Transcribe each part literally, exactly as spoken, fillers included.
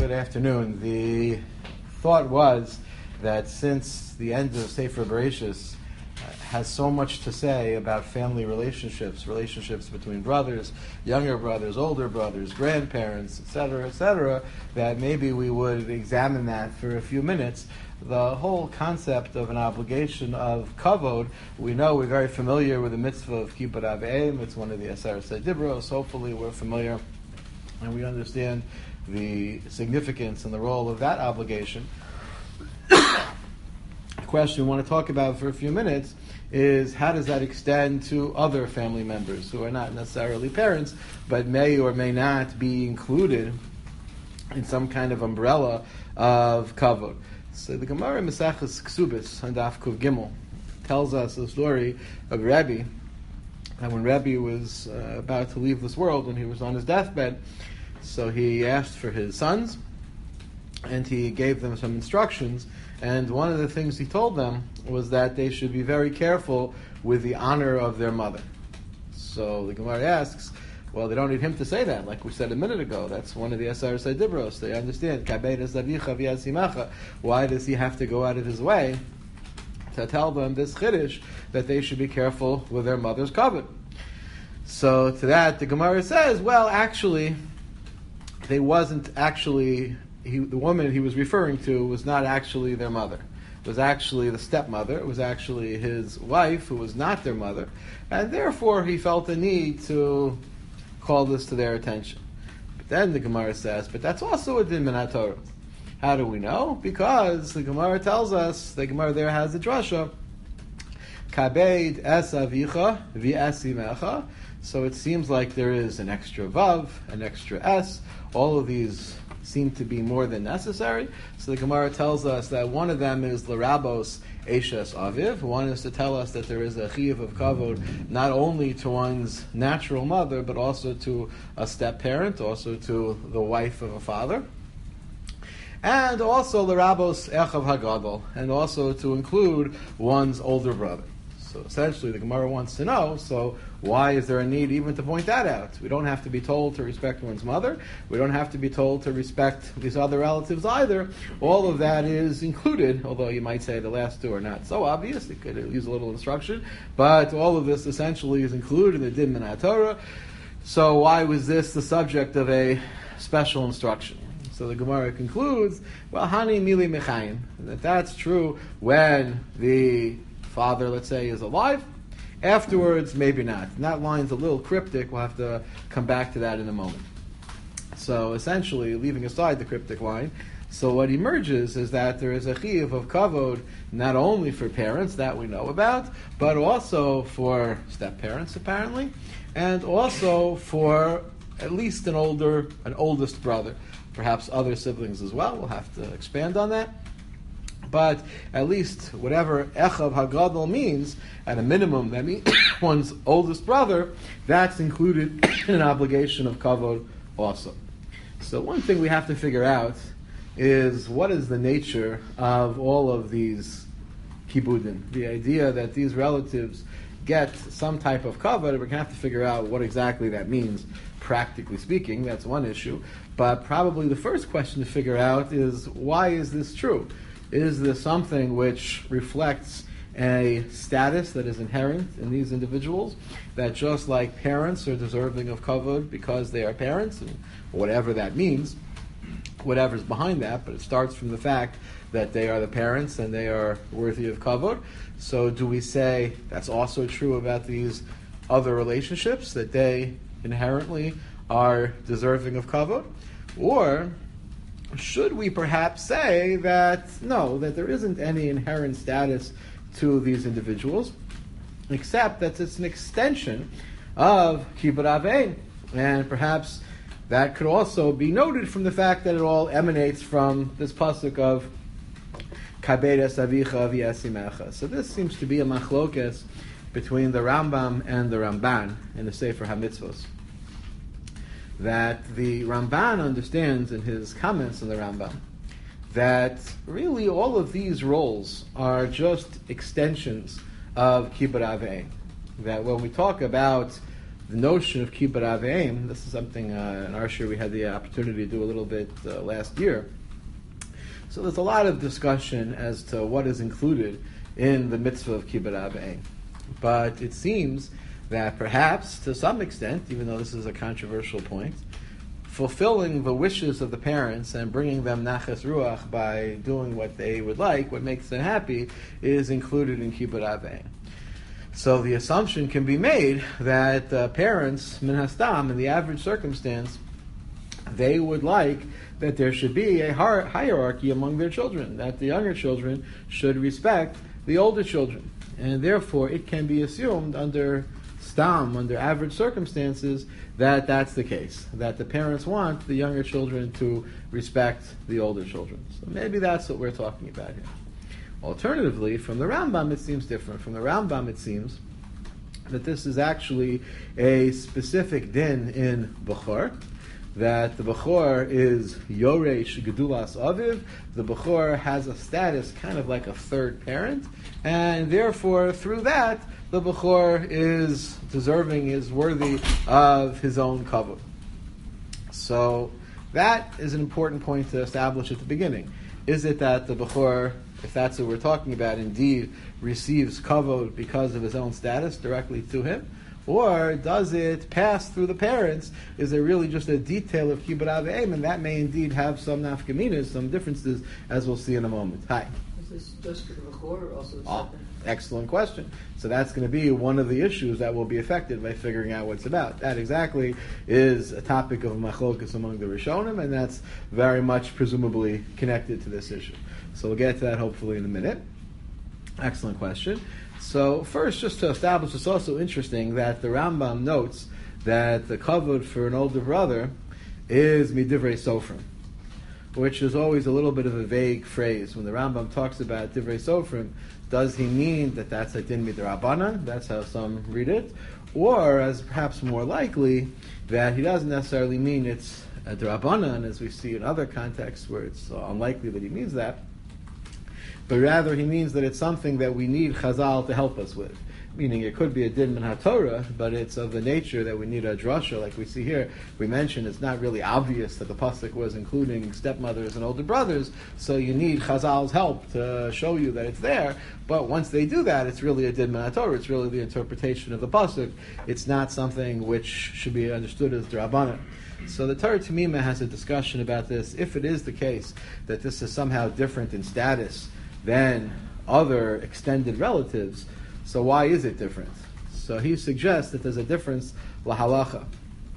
Good afternoon. The thought was that since the end of Sefer Bereshis uh, has so much to say about family relationships, relationships between brothers, younger brothers, older brothers, grandparents, et cetera, et cetera, that maybe we would examine that for a few minutes. The whole concept of an obligation of kavod, we know we're very familiar with the mitzvah of kibbud av v'em. It's one of the Aseret Dibros. Hopefully we're familiar and we understand the significance and the role of that obligation. The question we want to talk about for a few minutes is how does that extend to other family members who are not necessarily parents, but may or may not be included in some kind of umbrella of kavod. So the Gemara Maseches Ksubis on Daf Kuv Gimel tells us the story of Rebbe, and when Rebbe was uh, about to leave this world, when he was on his deathbed, so he asked for his sons, and he gave them some instructions, and one of the things he told them was that they should be very careful with the honor of their mother. So the Gemara asks, well, they don't need him to say that, like we said a minute ago. That's one of the Aseret Dibros. They understand. Why does he have to go out of his way to tell them this chiddush that they should be careful with their mother's kavod? So to that, the Gemara says, well, actually, they wasn't actually, he, the woman he was referring to was not actually their mother. It was actually the stepmother. It was actually his wife who was not their mother. And therefore, he felt the need to call this to their attention. But then the Gemara says, but that's also a din min haTorah. How do we know? Because the Gemara tells us, the Gemara there has a drasha, Kabed es avicha v'es imecha. So it seems like there is an extra vav, an extra s. All of these seem to be more than necessary. So the Gemara tells us that one of them is l'rabos eshes aviv. One is to tell us that there is a chiyuv of kavod not only to one's natural mother, but also to a step-parent, also to the wife of a father. And also l'rabos echav hagadol, and also to include one's older brother. So essentially the Gemara wants to know, so why is there a need even to point that out? We don't have to be told to respect one's mother. We don't have to be told to respect these other relatives either. All of that is included, although you might say the last two are not so obvious. They could use a little instruction. But all of this essentially is included in the din min haTorah. So why was this the subject of a special instruction? So the Gemara concludes, well, hani mili mechayim, that that's true when the father, let's say, is alive. Afterwards, maybe not. And that line's a little cryptic. We'll have to come back to that in a moment. So essentially, leaving aside the cryptic line, so what emerges is that there is a chiyuv of kavod not only for parents, that we know about, but also for step-parents, apparently, and also for at least an older, an oldest brother, perhaps other siblings as well. We'll have to expand on that. But at least whatever echav hagadol means, at a minimum, that means one's oldest brother, that's included in an obligation of kavod also. So one thing we have to figure out is what is the nature of all of these kibbudim. The idea that these relatives get some type of kavod, we're going to have to figure out what exactly that means, practically speaking. That's one issue. But probably the first question to figure out is, why is this true? Is this something which reflects a status that is inherent in these individuals, that just like parents are deserving of kavod because they are parents, and whatever that means, whatever's behind that, but it starts from the fact that they are the parents and they are worthy of kavod. So do we say that's also true about these other relationships, that they inherently are deserving of kavod? Or should we perhaps say that, no, that there isn't any inherent status to these individuals, except that it's an extension of kibbud av v'em, and perhaps that could also be noted from the fact that it all emanates from this pasuk of kabed es avicha v'es imecha. So this seems to be a machlokes between the Rambam and the Ramban in the Sefer HaMitzvos, that the Ramban understands in his comments on the Rambam that really all of these roles are just extensions of kibbud av v'em. That when we talk about the notion of kibbud av v'em. This is something uh, in our shir we had the opportunity to do a little bit uh, last year. So there's a lot of discussion as to what is included in the mitzvah of kibbud av v'em. But it seems that perhaps, to some extent, even though this is a controversial point, fulfilling the wishes of the parents and bringing them nachas ruach by doing what they would like, what makes them happy, is included in kibbud av v'em. So the assumption can be made that uh, parents, min hastam, in the average circumstance, they would like that there should be a hier- hierarchy among their children, that the younger children should respect the older children. And therefore, it can be assumed under stam, under average circumstances, that that's the case, that the parents want the younger children to respect the older children. So maybe that's what we're talking about here. Alternatively, from the Rambam, it seems different. From the Rambam, it seems that this is actually a specific din in Bechor, that the Bechor is Yoresh Gedulas Aviv. The Bechor has a status kind of like a third parent, and therefore, through that, the Bechor is deserving, is worthy of his own kavod. So that is an important point to establish at the beginning. Is it that the Bechor, if that's what we're talking about, indeed receives kavod because of his own status directly to him? Or does it pass through the parents? Is it really just a detail of kibbud av v'em, and that may indeed have some nafkaminas, some differences, as we'll see in a moment. Hi. Is this just for the Bechor or also the Oh, second? excellent question. So that's going to be one of the issues that will be affected by figuring out what it's about. That exactly is a topic of machlokas among the Rishonim, and that's very much presumably connected to this issue. So we'll get to that hopefully in a minute. Excellent question. So first, just to establish, it's also interesting that the Rambam notes that the kavod for an older brother is midivrei sofrim, which is always a little bit of a vague phrase. When the Rambam talks about divrei sofrim, does he mean that that's a din midrabanan? That's how some read it. Or, as perhaps more likely, that he doesn't necessarily mean it's a drabanan, as we see in other contexts where it's uh, unlikely that he means that, but rather he means that it's something that we need Chazal to help us with. Meaning it could be a din min haTorah, but it's of the nature that we need a drasha, like we see here. We mentioned it's not really obvious that the pasuk was including stepmothers and older brothers, so you need Chazal's help to show you that it's there. But once they do that, it's really a din min haTorah. It's really the interpretation of the pasuk. It's not something which should be understood as drabanan. So the Torah Tamima has a discussion about this. If it is the case that this is somehow different in status than other extended relatives, so why is it different? So he suggests that there's a difference lahalacha,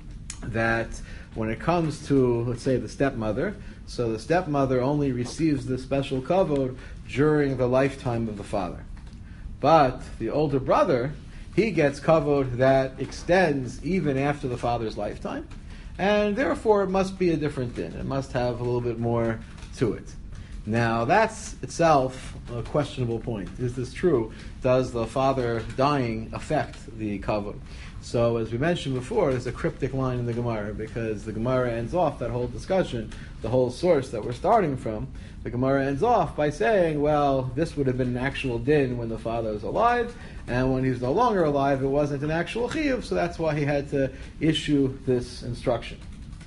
that when it comes to, let's say, the stepmother, so the stepmother only receives the special kavod during the lifetime of the father. But the older brother, he gets kavod that extends even after the father's lifetime, and therefore it must be a different din. It must have a little bit more to it. Now, that's itself a questionable point. Is this true? Does the father dying affect the kavod? So, as we mentioned before, there's a cryptic line in the Gemara, because the Gemara ends off that whole discussion, the whole source that we're starting from. The Gemara ends off by saying, well, this would have been an actual din when the father was alive, and when he's no longer alive, it wasn't an actual chiyuv, so that's why he had to issue this instruction.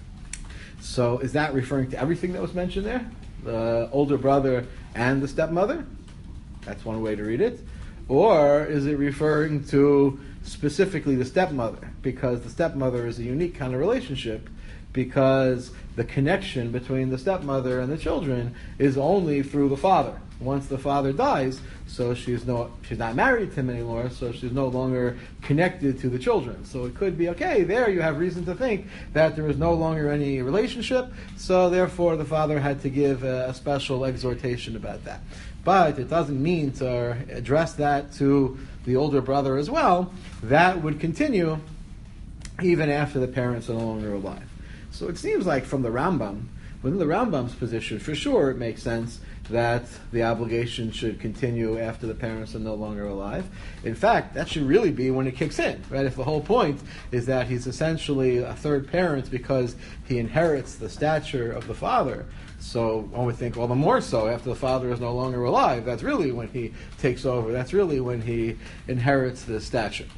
So, is that referring to everything that was mentioned there? The older brother and the stepmother? That's one way to read it. Or is it referring to specifically the stepmother? Because the stepmother is a unique kind of relationship, because the connection between the stepmother and the children is only through the father. Once the father dies, so she's no she's not married to him anymore, so she's no longer connected to the children. So it could be, okay, there you have reason to think that there is no longer any relationship, so therefore the father had to give a, a special exhortation about that. But it doesn't mean to address that to the older brother as well. That would continue even after the parents are no longer alive. So it seems like from the Rambam, within the Rambam's position, for sure it makes sense that the obligation should continue after the parents are no longer alive. In fact, that should really be when it kicks in, right? If the whole point is that he's essentially a third parent because he inherits the stature of the father, so one would think, well, the more so after the father is no longer alive. That's really when he takes over. That's really when he inherits the stature.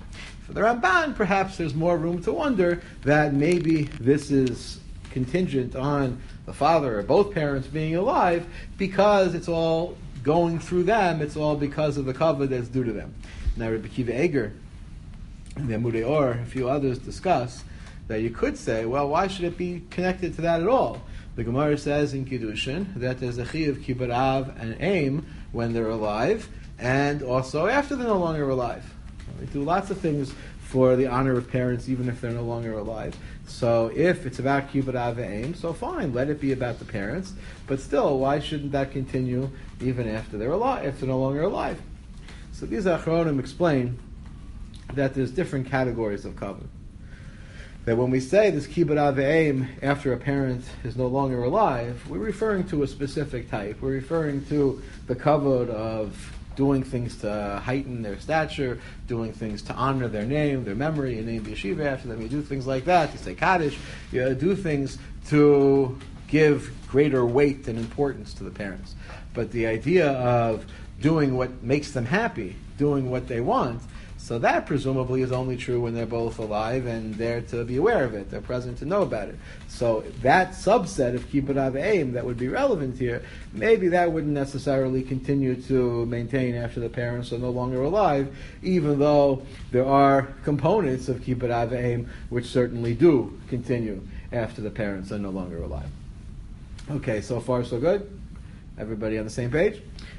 For the Ramban, perhaps there's more room to wonder that maybe this is contingent on the father or both parents being alive, because it's all going through them, it's all because of the kavod that's due to them. Now Rabbi Akiva Eger, and the Amudei Or, a few others discuss that you could say, well, why should it be connected to that at all? The Gemara says in Kiddushin that there's a chi of kibbud av and aim when they're alive, and also after they're no longer alive. We do lots of things for the honor of parents, even if they're no longer alive. So if it's about kibbud av and aim, so fine, let it be about the parents. But still, why shouldn't that continue even after they're alive, if they're no longer alive? So these Achronim explain that there's different categories of kavod. That when we say this kibbud av and aim after a parent is no longer alive, we're referring to a specific type. We're referring to the kavod of doing things to heighten their stature, doing things to honor their name, their memory. You name yeshiva after them. You do things like that. You say kaddish. You do things to give greater weight and importance to the parents. But the idea of doing what makes them happy, doing what they want, so that presumably is only true when they're both alive and there to be aware of it. They're present to know about it. So that subset of kibbud av and aim that would be relevant here, maybe that wouldn't necessarily continue to maintain after the parents are no longer alive, even though there are components of kibbud av and aim which certainly do continue after the parents are no longer alive. Okay, so far so good? Everybody on the same page?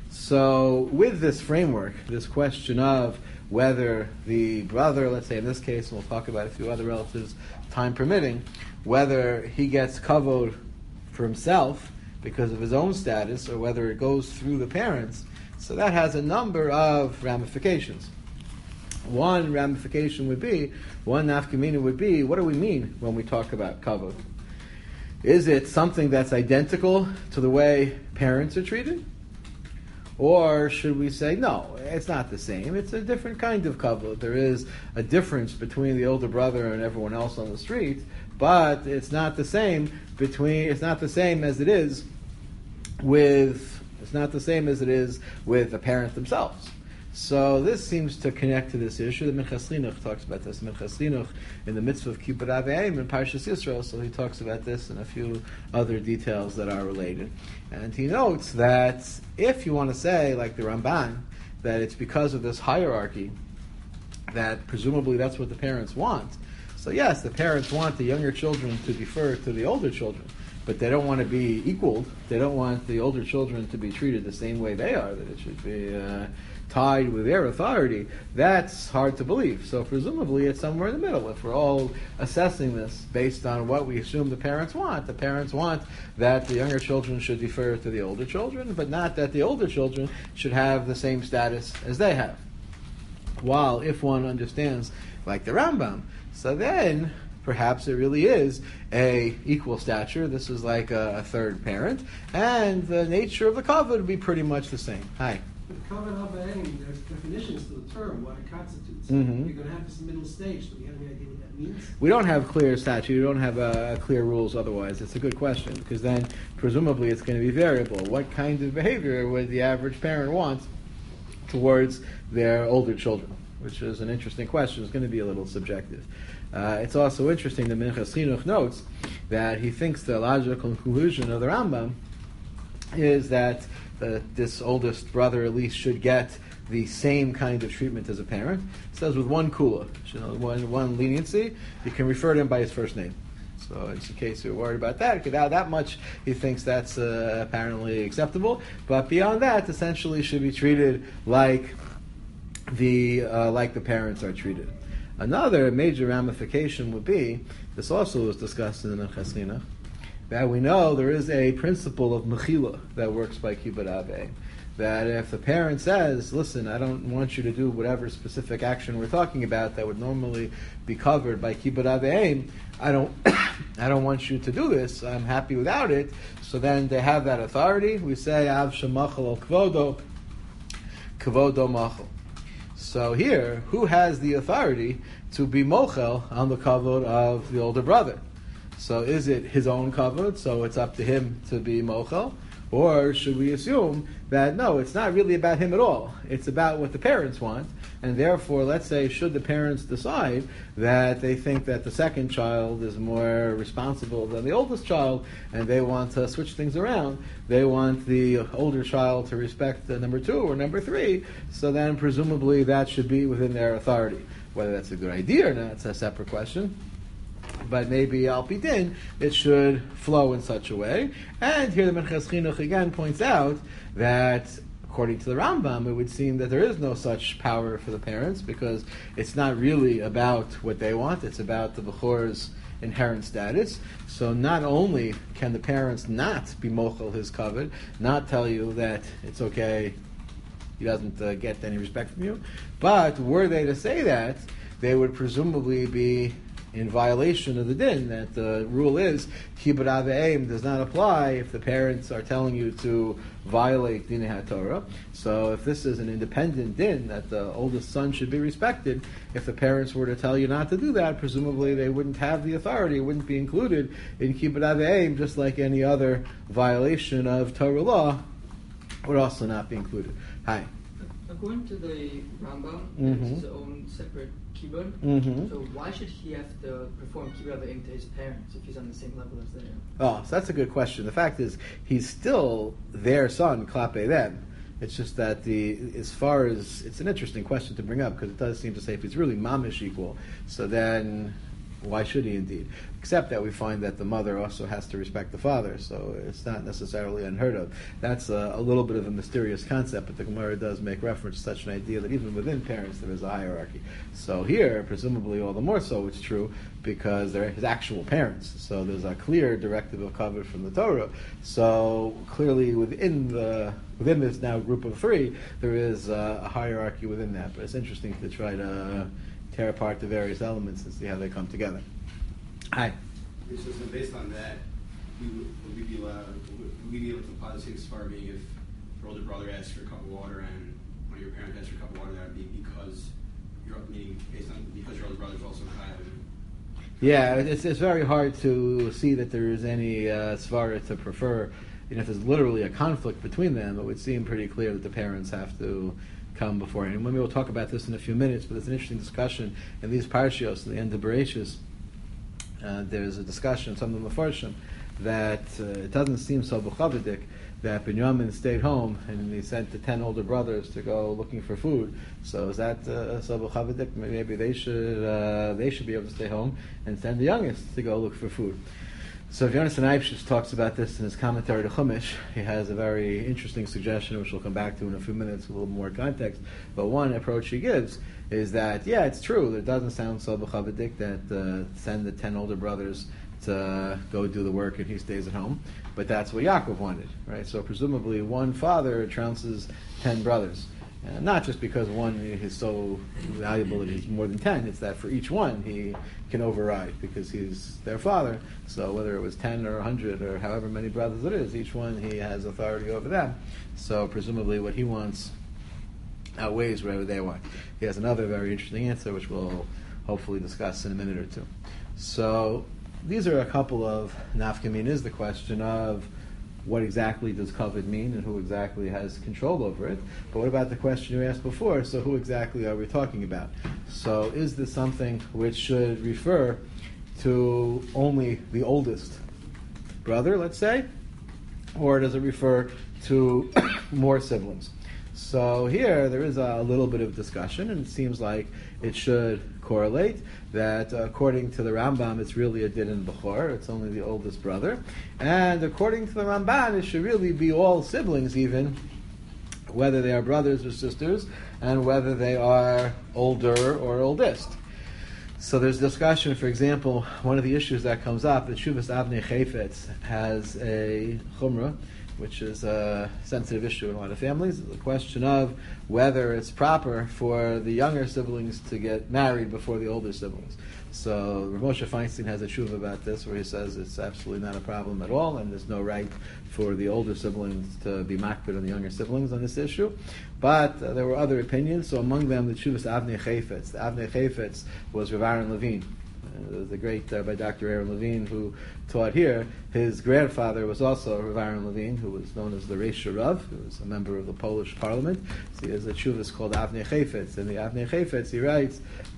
So with this framework, this question of whether the brother, let's say in this case, and we'll talk about a few other relatives, time permitting, whether he gets kavod for himself because of his own status, or whether it goes through the parents, so that has a number of ramifications. One ramification would be, one nafkamina would be, what do we mean when we talk about kavod? Is it something that's identical to the way parents are treated? Or should we say, no, it's not the same. It's a different kind of kavod. There is a difference between the older brother and everyone else on the street, but it's not the same between. It's not the same as it is with. It's not the same as it is with the parents themselves. So this seems to connect to this issue. The Minchas Chinuch talks about this. Minchas Chinuch in the mitzvah of kibbud av and aim in Parshas Yisrael, so he talks about this and a few other details that are related. And he notes that if you want to say, like the Ramban, that it's because of this hierarchy, that presumably that's what the parents want. So yes, the parents want the younger children to defer to the older children, but they don't want to be equaled. They don't want the older children to be treated the same way they are, that it should be uh, tied with their authority. That's hard to believe. So presumably it's somewhere in the middle. If we're all assessing this based on what we assume the parents want, the parents want that the younger children should defer to the older children, but not that the older children should have the same status as they have. While if one understands, like the Rambam, so then perhaps it really is a equal stature. This is like a, a third parent, and the nature of the kavod would be pretty much the same. Hi. With kavod av and aim, there's definitions to the term, what it constitutes. Mm-hmm. You're going to have this middle stage. Do we have any idea what that means? We don't have clear statute. We don't have uh, clear rules otherwise. It's a good question, because then presumably it's going to be variable. What kind of behavior would the average parent want towards their older children? Which is an interesting question. It's going to be a little subjective. Uh, it's also interesting that Minchas Chinuch notes that he thinks the logical conclusion of the Rambam is that uh, this oldest brother at least should get the same kind of treatment as a parent. It says with one kula, you know, one, one leniency, you can refer to him by his first name. So in case you're worried about that, that, that much he thinks that's uh, apparently acceptable. But beyond that, essentially should be treated like the uh, like the parents are treated. Another major ramification would be, this also was discussed in the Minchas Chinuch, that we know there is a principle of mechila that works by kibbud av and aim. That if the parent says, listen, I don't want you to do whatever specific action we're talking about that would normally be covered by kibbud av and aim, I don't I don't want you to do this, I'm happy without it, so then they have that authority. We say, Av shemachal al kvodo, kvodo machal. So here, who has the authority to be mochel on the kavod of the older brother? So is it his own kavod, so it's up to him to be mochel? Or should we assume that, no, it's not really about him at all. It's about what the parents want. And therefore, let's say, should the parents decide that they think that the second child is more responsible than the oldest child, and they want to switch things around, they want the older child to respect the number two or number three, so then presumably that should be within their authority. Whether that's a good idea or not, it's a separate question. But maybe al pi din, it should flow in such a way. And here the Minchas Chinuch again points out that according to the Rambam, it would seem that there is no such power for the parents, because it's not really about what they want, it's about the Bechor's inherent status. So not only can the parents not be mochel his kavod, not tell you that it's okay, he doesn't uh, get any respect from you, but were they to say that, they would presumably be in violation of the din, that the rule is kibbud av v'em does not apply if the parents are telling you to violate dinei haTorah. So if this is an independent din, that the oldest son should be respected, if the parents were to tell you not to do that, presumably they wouldn't have the authority, it wouldn't be included in kibbud av v'em, just like any other violation of Torah law would also not be included. Hi. According to the Rambam, Mm-hmm. it's his own separate kibbud. Mm-hmm. So why should he have to perform kibbud avim to his parents if he's on the same level as they are? Oh, so that's a good question. The fact is, he's still their son, klape them. It's just that the, as far as, it's an interesting question to bring up, because it does seem to say if he's really mamish equal, so then why should he indeed? Except that we find that the mother also has to respect the father, so it's not necessarily unheard of. That's a, a little bit of a mysterious concept, but the Gemara does make reference to such an idea that even within parents there is a hierarchy. So here, presumably all the more so it's true, because they're his actual parents. So there's a clear directive of kavod from the Torah. So clearly within the within this now group of three, there is a, a hierarchy within that. But it's interesting to try to tear apart the various elements and see how they come together. Hi. So, so based on that, we would, would we be allowed, would we be able to apply the same svar being if your older brother asks for a cup of water and one of your parents asks for a cup of water, that would be because you're meaning based on because your older brother is also chayav. Yeah, it's it's very hard to see that there is any uh, svara to prefer. You know, if there's literally a conflict between them, it would seem pretty clear that the parents have to come before. And we will talk about this in a few minutes, but it's an interesting discussion in these parshios, in the end of Bereshis. Uh, there's a discussion, some of the Mefarshim, that uh, it doesn't seem so b'chavadik that Binyamin stayed home and he sent the ten older brothers to go looking for food. So is that uh, so b'chavadik? Maybe they should uh, they should be able to stay home and send the youngest to go look for food. So Yonasan Eibshitz talks about this in his commentary to Chumash. He has a very interesting suggestion, which we'll come back to in a few minutes with a little more context. But one approach he gives is that, yeah, it's true, it doesn't sound so b'chavadik that uh, send the ten older brothers to go do the work and he stays at home. But that's what Yaakov wanted, right? So presumably one father trounces ten brothers. Uh, not just because one is so valuable that he's more than ten, it's that for each one he can override because he's their father. So whether it was ten or a hundred or however many brothers it is, each one he has authority over them. So presumably what he wants outweighs whatever they want. He has another very interesting answer which we'll hopefully discuss in a minute or two. So these are a couple of nafkaminas, the question of what exactly does kavod mean and who exactly has control over it. But what about the question you asked before? So who exactly are we talking about? So is this something which should refer to only the oldest brother, let's say? Or does it refer to more siblings? So here there is a little bit of discussion, and it seems like it should correlate that uh, according to the Rambam it's really a din in Bechor, it's only the oldest brother, and according to the Ramban it should really be all siblings, even whether they are brothers or sisters and whether they are older or oldest. So there's discussion, for example, one of the issues that comes up, that Shuvas Avnei Chayfetz has a chumrah, which is a sensitive issue in a lot of families, the question of whether it's proper for the younger siblings to get married before the older siblings. So Rav Moshe Feinstein has a tshuva about this, where he says it's absolutely not a problem at all, and there's no right for the older siblings to be makbid on the younger siblings on this issue. But uh, there were other opinions, so among them the Tshuvas Avnei Chayfetz. The Avnei Chayfetz was Rav Aaron Levine. Uh, the great uh, by Doctor Aaron Levine, who taught here, his grandfather was also Rav Aaron Levine, who was known as the Reish Rav, who was a member of the Polish Parliament. So he has a tshuvas called Avnei Chayfetz. In the Avnei Chayfetz, he writes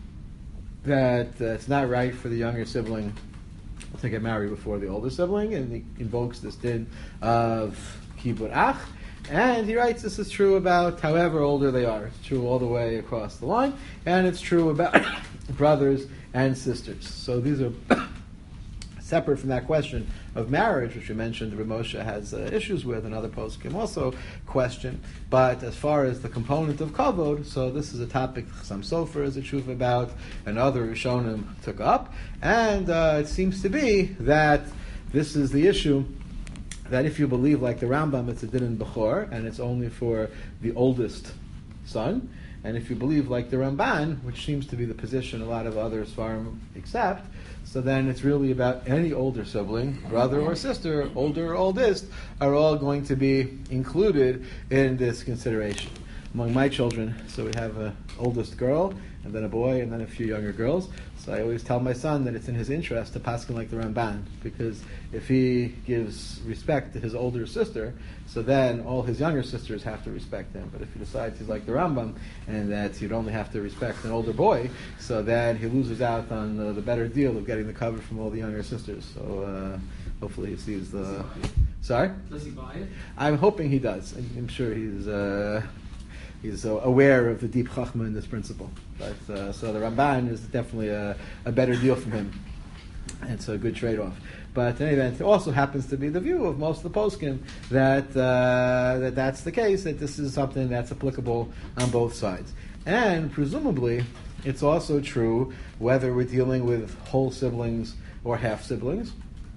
that uh, it's not right for the younger sibling to get married before the older sibling, and he invokes this din of Kibur Ach. And he writes this is true about however older they are. It's true all the way across the line, and it's true about brothers and sisters. So these are separate from that question of marriage, which we mentioned Rav Moshe has uh, issues with, and other poskim also question. But as far as the component of kavod, so this is a topic some Sofer is a truth about, and other Rishonim took up, and uh, it seems to be that this is the issue. That if you believe, like the Rambam, it's a din in Bechor, and it's only for the oldest son. And if you believe, like the Ramban, which seems to be the position a lot of others farm accept, so then it's really about any older sibling, brother or sister, older or oldest, are all going to be included in this consideration. Among my children, so we have an oldest girl, and then a boy, and then a few younger girls. So I always tell my son that it's in his interest to paskin like the Ramban, because if he gives respect to his older sister, so then all his younger sisters have to respect him. But if he decides he's like the Rambam, and that you'd only have to respect an older boy, so then he loses out on the, the better deal of getting the cover from all the younger sisters. So uh, hopefully he sees the... Sorry? Does he buy it? I'm hoping he does. I'm sure he's... Uh, He's uh, aware of the deep chachma in this principle. But, uh, so the Ramban is definitely a, a better deal from him. It's a good trade-off. But in any event, it also happens to be the view of most of the poskim that, uh, that that's the case, that this is something that's applicable on both sides. And presumably, it's also true whether we're dealing with whole siblings or half-siblings.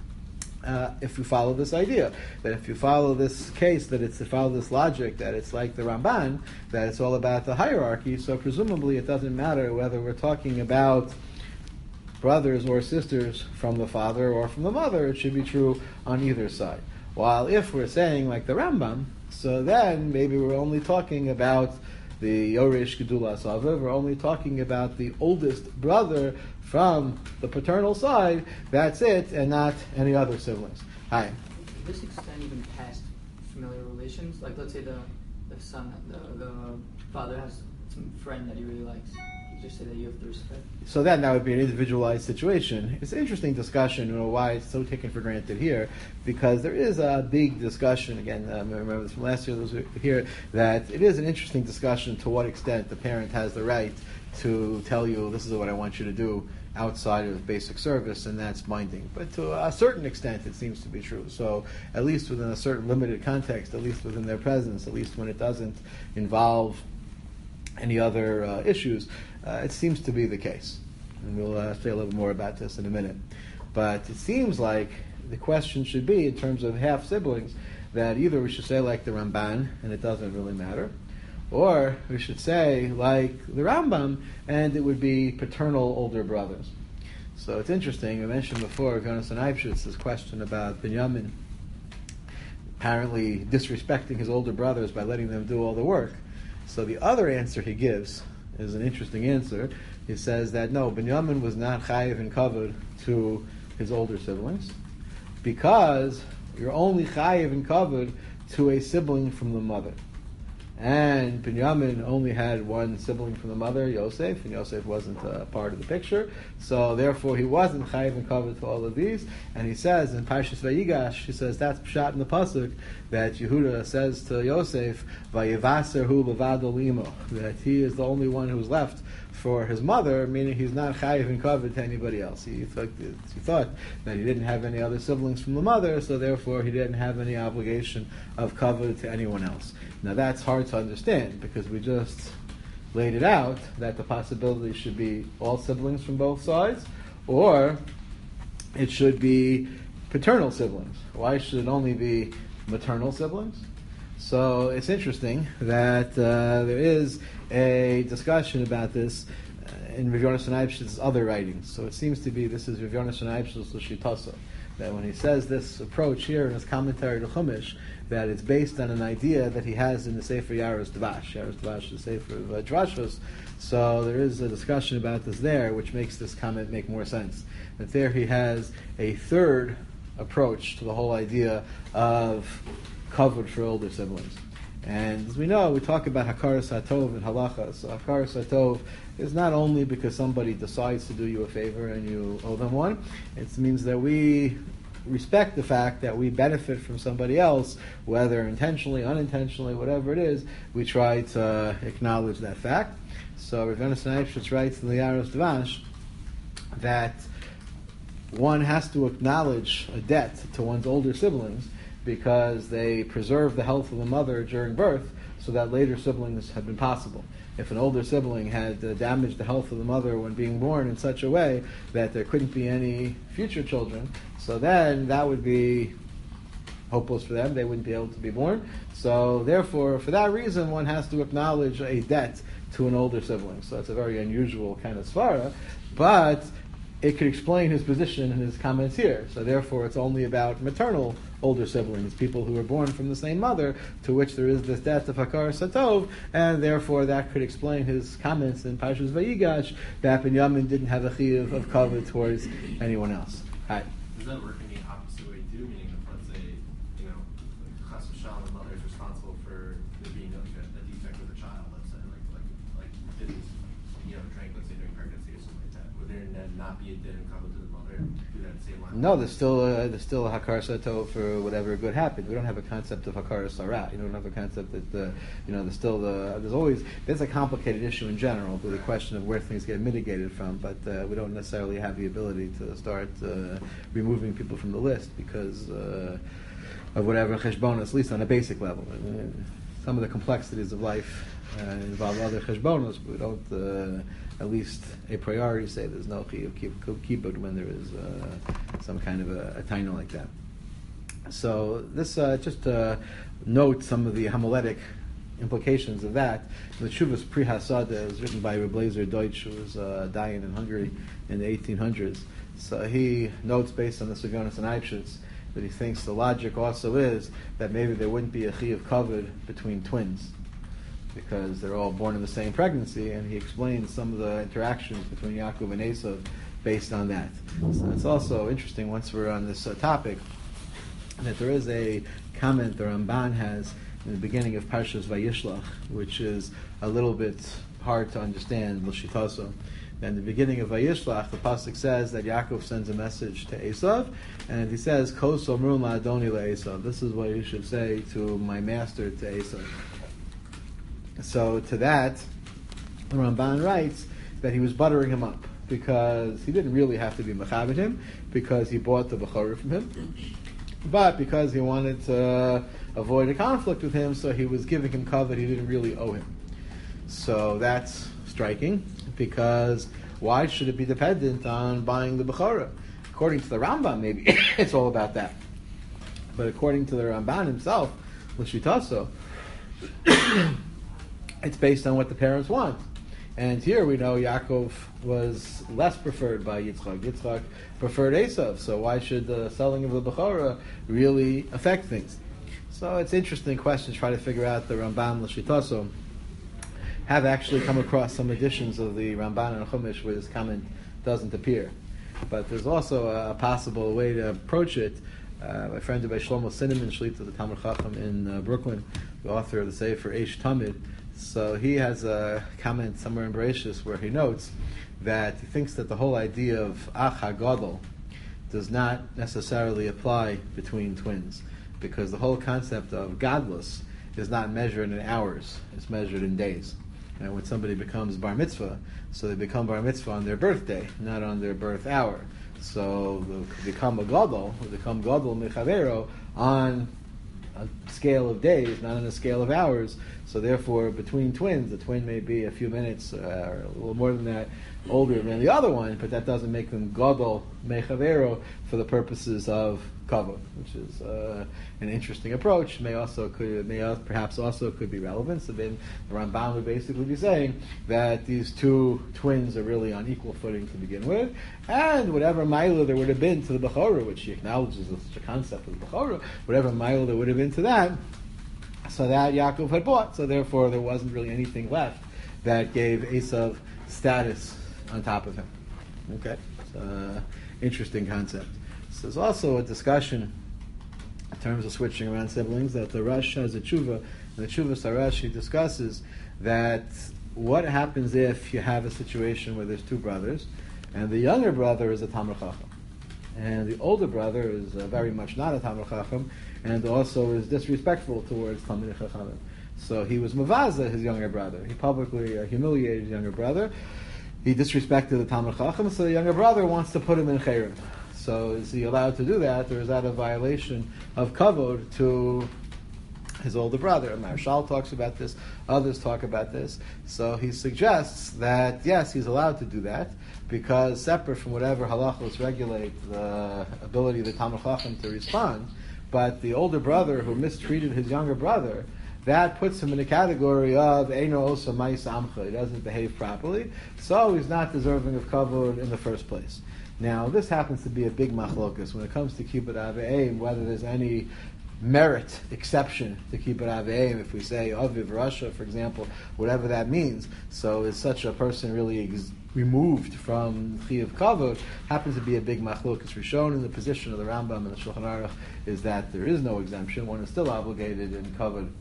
Uh, if you follow this idea, that if you follow this case, that it's to follow this logic, that it's like the Ramban, that it's all about the hierarchy, so presumably it doesn't matter whether we're talking about brothers or sisters from the father or from the mother, it should be true on either side. While if we're saying like the Rambam, so then maybe we're only talking about the Yorish Gedulas Aviv, we're only talking about the oldest brother from the paternal side, that's it, and not any other siblings. Hi. Does this extend even past familiar relations? Like, let's say the, the son, the, the father has some friend that he really likes. You just say that you have to respect. So then that would be an individualized situation. It's an interesting discussion, you know, why it's so taken for granted here, because there is a big discussion, again, um, I remember this from last year, those who were here, that it is an interesting discussion to what extent the parent has the right to tell you, this is what I want you to do, outside of basic service, and that's minding. But to a certain extent, it seems to be true. So at least within a certain limited context, at least within their presence, at least when it doesn't involve any other uh, issues, uh, it seems to be the case. And we'll uh, say a little more about this in a minute. But it seems like the question should be, in terms of half-siblings, that either we should say like the Ramban, and it doesn't really matter, or we should say, like the Rambam, and it would be paternal older brothers. So it's interesting, I mentioned before, Yonasan Eibshitz's question about Binyamin apparently disrespecting his older brothers by letting them do all the work. So the other answer he gives is an interesting answer. He says that no, Binyamin was not chayiv and kavod to his older siblings, because you're only chayiv and kavod to a sibling from the mother. And Binyamin only had one sibling from the mother, Yosef, and Yosef wasn't a part of the picture, so therefore he wasn't chayiv and kavod to all of these. And he says in Parshas Vayigash, he says that's pshat in the pasuk that Yehuda says to Yosef, "Vayivaser hu levado limo," that he is the only one who's left for his mother, meaning he's not chayiv and kavod to anybody else. He thought, he thought that he didn't have any other siblings from the mother, so therefore he didn't have any obligation of kavod to anyone else. Now that's hard to understand, because we just laid it out that the possibility should be all siblings from both sides, or it should be paternal siblings. Why should it only be maternal siblings? So it's interesting that uh, there is a discussion about this uh, in Rav Yonasan Eibshitz's other writings. So it seems to be this is Rav Yonasan Eibshitz's L'shitasa, that when he says this approach here in his commentary to Chumash, that it's based on an idea that he has in the Sefer Yaros Dvash. Yaros Dvash is the Sefer of uh, Drashos. So there is a discussion about this there, which makes this comment make more sense. That there he has a third approach to the whole idea of kavod for older siblings. And as we know, we talk about hakaras hatov and halacha. So hakaras hatov is not only because somebody decides to do you a favor and you owe them one. It means that we respect the fact that we benefit from somebody else, whether intentionally, unintentionally, whatever it is. We try to acknowledge that fact. So Rav Yonasan Eibschitz writes in the Yaros Dvash that one has to acknowledge a debt to one's older siblings because they preserve the health of the mother during birth so that later siblings have been possible. If an older sibling had uh, damaged the health of the mother when being born in such a way that there couldn't be any future children, so then that would be hopeless for them. They wouldn't be able to be born. So therefore, for that reason, one has to acknowledge a debt to an older sibling. So that's a very unusual kind of svara, but it could explain his position in his comments here. So therefore, it's only about maternal older siblings, people who were born from the same mother, to which there is this debt of hakaras hatov, and therefore that could explain his comments in Parshas Vayigash that Binyamin didn't have a chiyuv of kavod towards anyone else. Hi. Does that work in the opposite way too? Meaning, if let's say, you know, like chas v'shalom, the mother is responsible for there being like a, a defect with a child. Let's say, like like like didn't you know drank, let's say during pregnancy or something like that. Would there then not be a din of kavod to the mother? Do that same line? No, there's still a, there's still a hakaras hatov for whatever good happened. We don't have a concept of hakaras sarat. You don't have a concept that the you know there's still the there's always there's a complicated issue in general with the question of where things get mitigated from. But uh, we don't necessarily have the ability to start uh, removing people from the list because uh, of whatever cheshbonos, at least on a basic level. I mean, some of the complexities of life uh, involve other cheshbonos, but we don't. Uh, At least a priority say there's no chiyuv kibbud when there is uh, some kind of a, a taina like that. So this uh, just uh, note some of the homiletic implications of that. The Tshuvas Pri Hasada is written by Reb Lezer Deutsch, who was uh, dying in Hungary in the eighteen hundreds. So he notes, based on the Rav Yonasan Eibschitz, that he thinks the logic also is that maybe there wouldn't be a chiyuv kavod between twins, because they're all born in the same pregnancy, and he explains some of the interactions between Yaakov and Esav based on that. So it's also interesting, once we're on this uh, topic, that there is a comment the Ramban has in the beginning of Parshas Vayishlach, which is a little bit hard to understand, l'shitaso. In the beginning of Vayishlach, the pasuk says that Yaakov sends a message to Esav, and he says, Kos omrun la'adoni le'esav. This is what you should say to my master, to Esav. So to that, the Ramban writes that he was buttering him up because he didn't really have to be mechabed him because he bought the bechorah from him, but because he wanted to avoid a conflict with him, so he was giving him kavod he didn't really owe him. So that's striking, because why should it be dependent on buying the bechorah? According to the Rambam, maybe it's all about that, but according to the Ramban himself, l'shitaso, it's based on what the parents want. And here we know Yaakov was less preferred by Yitzchak. Yitzchak preferred Esav, so why should the selling of the Bechorah really affect things? So it's an interesting question to try to figure out. The Ramban L'Shitaso have actually come across some editions of the Ramban and Chumash where this comment doesn't appear. But there's also a possible way to approach it. Uh, my friend Rabbi Shlomo Sineman, Shlita, the Talmud Chacham in uh, Brooklyn, the author of the Sefer Eish Tamid, so he has a comment somewhere in Bereshis where he notes that he thinks that the whole idea of Ach HaGadol does not necessarily apply between twins, because the whole concept of Gadlus is not measured in hours, it's measured in days. And when somebody becomes Bar Mitzvah, so they become Bar Mitzvah on their birthday, not on their birth hour. So they become a Gadol, they become Gadol Mechavero on a scale of days, not on a scale of hours. So therefore, between twins, the twin may be a few minutes, uh, or a little more than that, older than the other one, but that doesn't make them Gadol Mechavero for the purposes of kavod, which is uh, an interesting approach. May also could may al- perhaps also could be relevant. So then the Rambam would basically be saying that these two twins are really on equal footing to begin with, and whatever mila there would have been to the bechora, which he acknowledges as such a concept of the bechora, whatever mila there would have been to that, so that Yaakov had bought. So therefore, there wasn't really anything left that gave Esav status on top of him. Okay, so, uh, interesting concept. So there's also a discussion in terms of switching around siblings that the Rosh has a tshuva, and the tshuva Sarash, he discusses that what happens if you have a situation where there's two brothers, and the younger brother is a Talmid Chacham, and the older brother is uh, very much not a Talmid Chacham, and also is disrespectful towards Talmid Chachamim. So he was mavaza his younger brother. He publicly uh, humiliated his younger brother. He disrespected the Talmid Chacham, so the younger brother wants to put him in Cherem. So is he allowed to do that, or is that a violation of kavod to his older brother? Marshall talks about this, others talk about this. So he suggests that, yes, he's allowed to do that, because separate from whatever halachos regulate the ability of the Talmid Chacham to respond, but the older brother who mistreated his younger brother, that puts him in a category of Eino Osa Mais Amcha. He doesn't behave properly, so he's not deserving of kavod in the first place. Now, this happens to be a big machlokus when it comes to kibbut aveim, whether there's any merit exception to kibbut aveim. If we say aviv rasha, for example, whatever that means, so is such a person really ex- removed from chiyuv kavod? Happens to be a big machlokus. We're shown in the position of the Rambam and the Shulchan Aruch is that there is no exemption. One is still obligated in kavod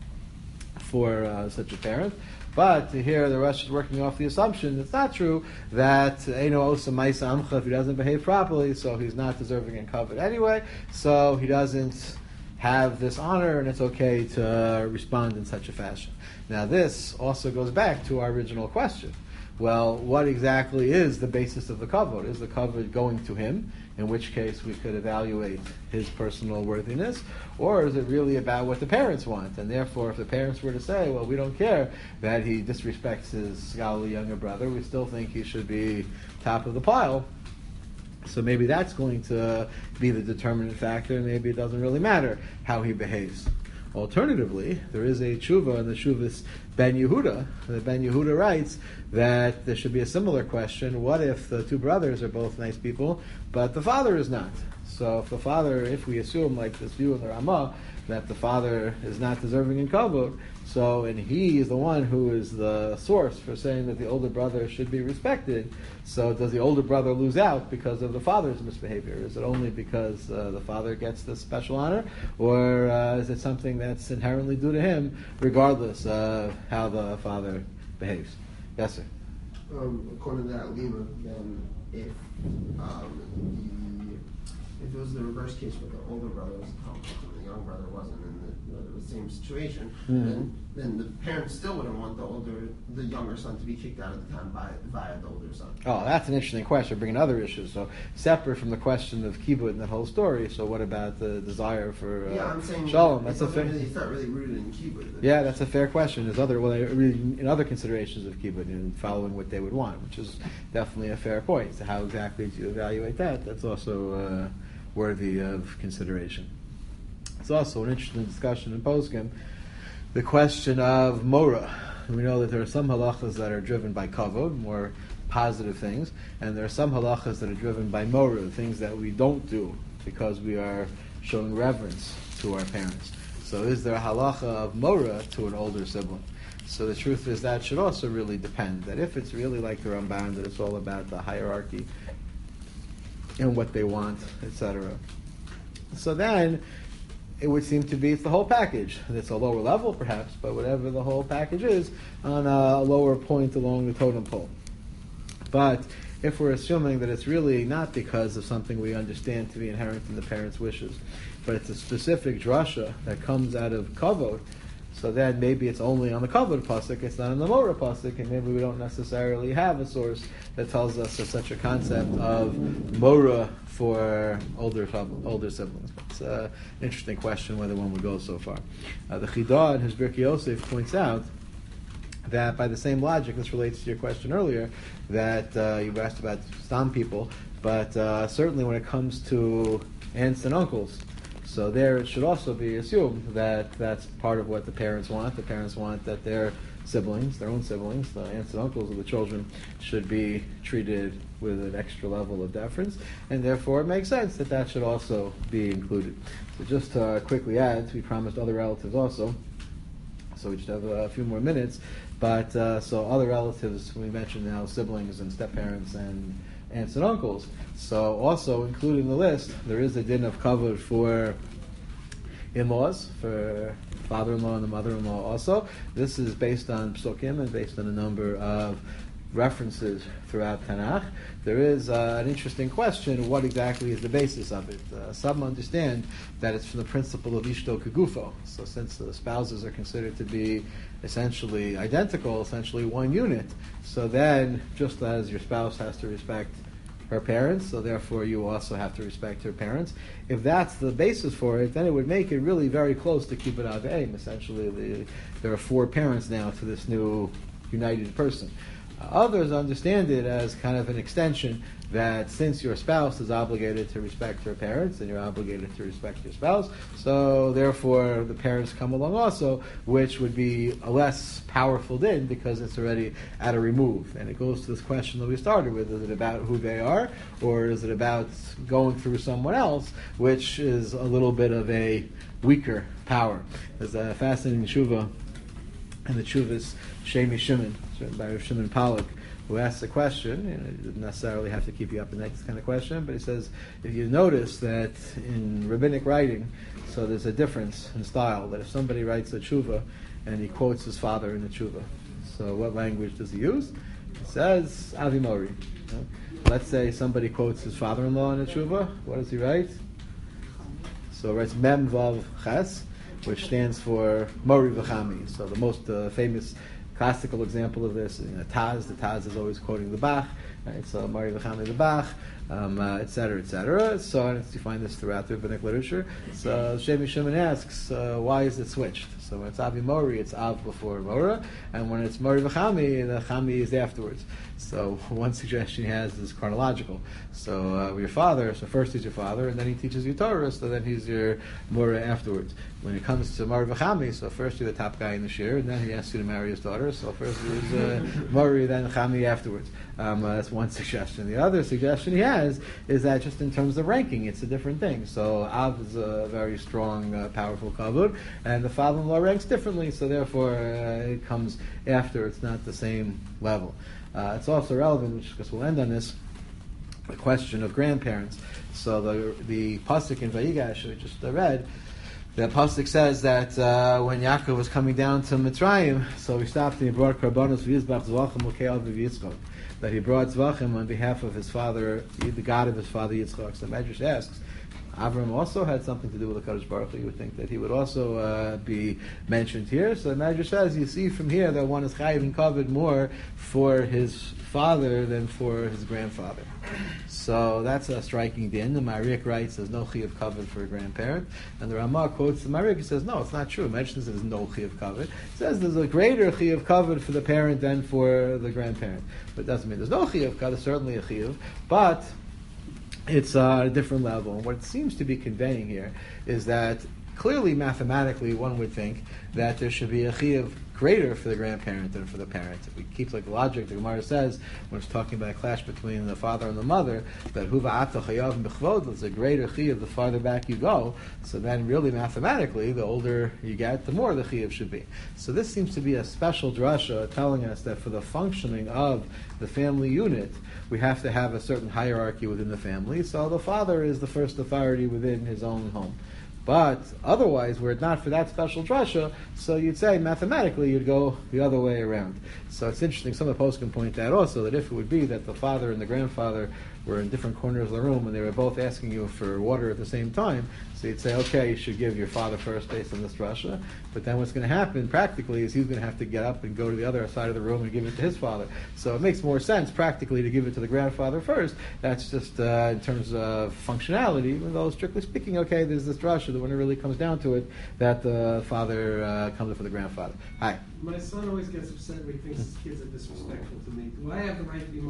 for uh, such a parent. But here the Rosh is working off the assumption it's not true that Eino Osa Maisa Amcha, if he doesn't behave properly, so he's not deserving in kavod anyway, so he doesn't have this honor, and it's okay to respond in such a fashion. Now this also goes back to our original question. Well, what exactly is the basis of the kavod? Is the kavod going to him, in which case we could evaluate his personal worthiness, or is it really about what the parents want? And therefore, if the parents were to say, well, we don't care that he disrespects his scholarly younger brother, we still think he should be top of the pile, so maybe that's going to be the determinant factor, and maybe it doesn't really matter how he behaves. Alternatively, there is a tshuva in the Shuvas Ben Yehuda. The Ben Yehuda writes that there should be a similar question. What if the two brothers are both nice people, but the father is not? So if the father, if we assume, like this view in the Ramah, that the father is not deserving in kavod, so, and he is the one who is the source for saying that the older brother should be respected, so does the older brother lose out because of the father's misbehavior? Is it only because uh, the father gets this special honor, or uh, is it something that's inherently due to him, regardless of how the father behaves? Yes, sir. Um, according to that lema, then if um, the, if it was the reverse case where the older brother was and the young brother wasn't in the, the, the same situation, mm-hmm. then then the parents still wouldn't want the older, the younger son to be kicked out of the town by via the older son. Oh, that's an interesting question. Bringing other issues. So separate from the question of kibbut and the whole story. So what about the desire for uh, yeah, I'm saying shalom? That's a fair. Really, it's not really rooted in kibbut. Yeah, that's a fair question. There's other well, in other considerations of kibbut and following what they would want, which is definitely a fair point. So how exactly do you evaluate that? That's also uh, worthy of consideration. It's also an interesting discussion in Poskim, the question of Mora. We know that there are some halachas that are driven by kavod, more positive things, and there are some halachas that are driven by Mora, things that we don't do because we are showing reverence to our parents. So is there a halacha of Mora to an older sibling? So the truth is that should also really depend, that if it's really like the Ramban, that it's all about the hierarchy and what they want, et cetera. So then it would seem to be it's the whole package. It's a lower level, perhaps, but whatever the whole package is, on a lower point along the totem pole. But if we're assuming that it's really not because of something we understand to be inherent in the parents' wishes, but it's a specific drasha that comes out of kavod, so then maybe it's only on the kavod pasuk, it's not on the Mora pasuk, and maybe we don't necessarily have a source that tells us of such a concept of Mora for older older siblings. It's uh, an interesting question whether one would go so far. Uh, the Chidah in his Birkei Yosef points out that by the same logic, this relates to your question earlier, that uh, you asked about stam people, but uh, certainly when it comes to aunts and uncles, So there it should also be assumed that that's part of what the parents want. The parents want that their siblings, their own siblings, the aunts and uncles of the children, should be treated with an extra level of deference, and therefore it makes sense that that should also be included. So just to uh, quickly add, we promised other relatives also, so we just have a few more minutes, but uh, so other relatives, we mentioned now siblings and step-parents and aunts and uncles. So also included in the list, there is a din of kavod for in-laws, for father-in-law and the mother-in-law also. This is based on psukim and based on a number of references throughout Tanakh. There is uh, an interesting question, what exactly is the basis of it? Uh, some understand that it's from the principle of ishto kegufo. So since the spouses are considered to be essentially identical, essentially one unit, so then just as your spouse has to respect her parents, so therefore you also have to respect her parents. If that's the basis for it, then it would make it really very close to kibbud av v'em. Essentially, the, there are four parents now to this new united person. Uh, others understand it as kind of an extension that since your spouse is obligated to respect her parents, and you're obligated to respect your spouse, so therefore the parents come along also, which would be a less powerful din because it's already at a remove. And it goes to this question that we started with, is it about who they are, or is it about going through someone else, which is a little bit of a weaker power. There's a fascinating tshuva, and the tshuva is Shemi Shimon, written by Rav Shimon Pollack, who asks a question, you know, it doesn't necessarily have to keep you up in that kind of question, but he says, if you notice that in rabbinic writing, so there's a difference in style, that if somebody writes a tshuva and he quotes his father in the tshuva, so what language does he use? He says, Avi Mori. You know? Let's say somebody quotes his father-in-law in a tshuva, what does he write? So he writes Mem Vav Ches, which stands for Mori V'chami. So the most uh, famous classical example of this, you know, Taz, the Taz is always quoting the Bach, right? So Mari V'chami the Bach, um, uh, et cetera, et cetera. So you find this throughout the rabbinic literature. So Shemi Shimon asks, uh, why is it switched? So when it's Avi Mori, it's Av before Mora, and when it's Mori V'chami, the Chami is afterwards. So one suggestion he has is chronological. So uh, your father, so first he's your father, and then he teaches you Torah, so then he's your Mora afterwards. When it comes to Mori V'chami, so first you're the top guy in the shir, and then he asks you to marry his daughter, so first he's uh, Mori, then Chami afterwards. Um, uh, that's one suggestion. The other suggestion he has is that just in terms of ranking, it's a different thing. So Av is a very strong, uh, powerful kavod, and the father-in-law ranks differently, so therefore uh, it comes after, it's not the same level. Uh, it's also relevant, which because we'll end on this, the question of grandparents. So the the pasuk in Vayigash we just uh, read, the pasuk says that uh, when Yaakov was coming down to Mitzrayim, so he stopped and he brought karbanos v'yizbach zvachim u'ke'al v'yitzchak, that he brought zvachim on behalf of his father, the God of his father Yitzchak. So the Medrash asks, Avram also had something to do with the Kadosh Baruch Hu. You would think that he would also uh, be mentioned here. So the Medrash says, you see from here that one is chayiv and covered more for his father than for his grandfather. So that's a striking din. The Mariach writes there's no chiyuv kavod for a grandparent, and the Ramah quotes the Mariach and says no, it's not true. It mentions there's no chiyuv kavod. It says there's a greater chiyuv kavod for the parent than for the grandparent, but it doesn't mean there's no chiyuv kavod. There's certainly a chiyuv, but it's uh, a different level. And what it seems to be conveying here is that clearly, mathematically, one would think that there should be a chiyuv greater for the grandparent than for the parent. If we keep like the logic, the Gemara says, when it's talking about a clash between the father and the mother, that huva'ata chayav b'chvod, there's a greater chiyuv the farther back you go. So then really mathematically, the older you get, the more the chiyuv should be. So this seems to be a special drasha telling us that for the functioning of the family unit, we have to have a certain hierarchy within the family. So the father is the first authority within his own home. But otherwise, were it not for that special drasha, so you'd say mathematically you'd go the other way around. So it's interesting, some of the posts can point out also that if it would be that the father and the grandfather were in different corners of the room and they were both asking you for water at the same time, so you'd say, okay, you should give your father first based on this drasha, but then what's going to happen practically is he's going to have to get up and go to the other side of the room and give it to his father. So it makes more sense practically to give it to the grandfather first. That's just uh, in terms of functionality, even though strictly speaking, okay, there's this drasha that when it really comes down to it, that the father uh, comes up for the grandfather. Hi. My son always gets upset when he thinks his kids are disrespectful to me. Do I have the right to be Muslim?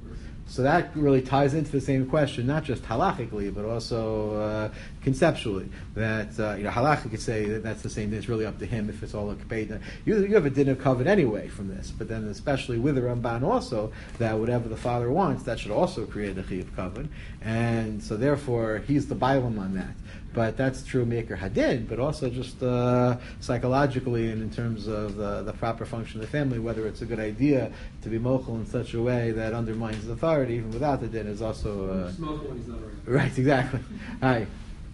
So that really ties into the same question, not just halachically, but also uh, conceptually. That uh, you know, halachically could say that that's the same thing. It's really up to him if it's all a kibed. You, you have a din of covet anyway from this, but then especially with the Ramban also, that whatever the father wants, that should also create a chi of covet, and so therefore he's the bailam on that. But that's true maker hadin, but also just uh, psychologically and in terms of the, the proper function of the family, whether it's a good idea to be mochel in such a way that undermines his authority, even without the din, is also uh, Smoke when he's not around. right. Exactly. Hi.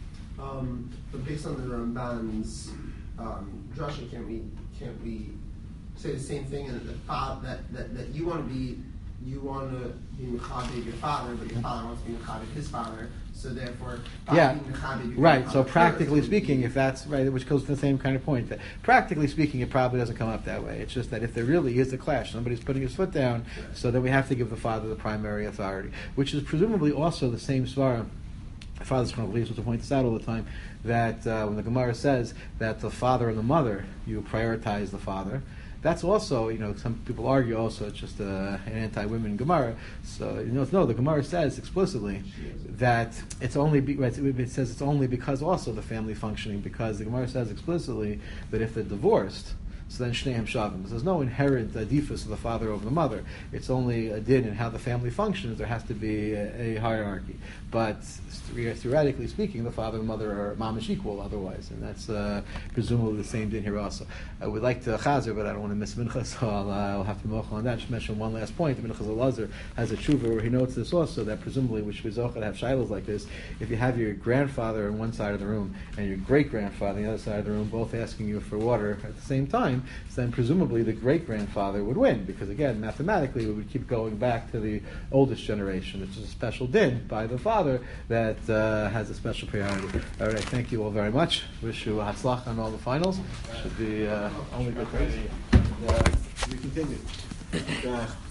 Um, but based on the Ramban's um, drasha, can't we can't we say the same thing? And the father that, that, that you want to be you want to be mechabev your father, but your father wants to be mechabev his father. So therefore, by Yeah, being mechabev your right. father So first, practically it would speaking, be- if that's right, which goes to the same kind of point, that practically speaking, it probably doesn't come up that way. It's just that if there really is a clash, somebody's putting his foot down, so then we have to give the father the primary authority, which is presumably also the same svara. Father's Chacham believes to point this out all the time, that uh, when the Gemara says that the father and the mother, you prioritize the father. That's also, you know, some people argue also it's just uh, an anti-women Gemara. So, you know, no, the Gemara says explicitly that it's only, be, right, it says it's only because also the family functioning, because the Gemara says explicitly that if they're divorced, so then Shneim Shavim. There's no inherent uh, defus of the father over the mother. It's only a din in how the family functions. There has to be a, a hierarchy. But theoretically speaking, the father and mother are mamish equal otherwise. And that's uh, presumably the same din here also. I would like to chazer, but I don't want to miss mincha, so I'll, uh, I'll have to mochel on that. Just mention one last point. Minchas Elazar has a tshuva where he notes this also, that presumably, which we zocha to have shilas like this, if you have your grandfather on one side of the room and your great-grandfather on the other side of the room, both asking you for water at the same time, so then presumably the great-grandfather would win, because again, mathematically, we would keep going back to the oldest generation, which is a special din by the father that uh, has a special priority. All right, thank you all very much. Wish you a hatzlach on all the finals. Should be uh, only good things. And, uh, we continue. Uh,